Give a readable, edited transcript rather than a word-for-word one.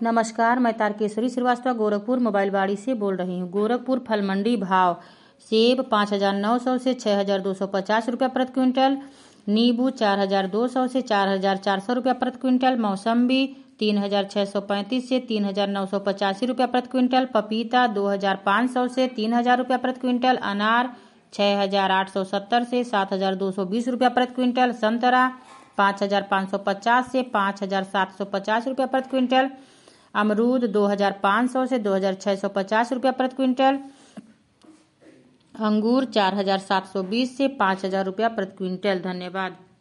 नमस्कार, मैं तारकेश्वरी श्रीवास्तव गोरखपुर मोबाइल बाड़ी से बोल रही हूँ। गोरखपुर फल मंडी भाव: सेब 5,900 से 6,250 रुपये प्रति क्विंटल, नींबू 4,200 से 4,400 रुपये प्रति क्विंटल, मौसम्बी 3,635 से 3,985 रुपये प्रति क्विंटल, पपीता 2,500 से 3,000 रुपये प्रति क्विंटल, अनार 6,870 से 7,220 रुपये प्रति क्विंटल, संतरा 5,550 से 5,750 रुपये प्रति क्विंटल, अमरूद 2,500 से 2,650 रुपये प्रति क्विंटल, अंगूर 4,720 से 5,000 रुपये प्रति क्विंटल। धन्यवाद।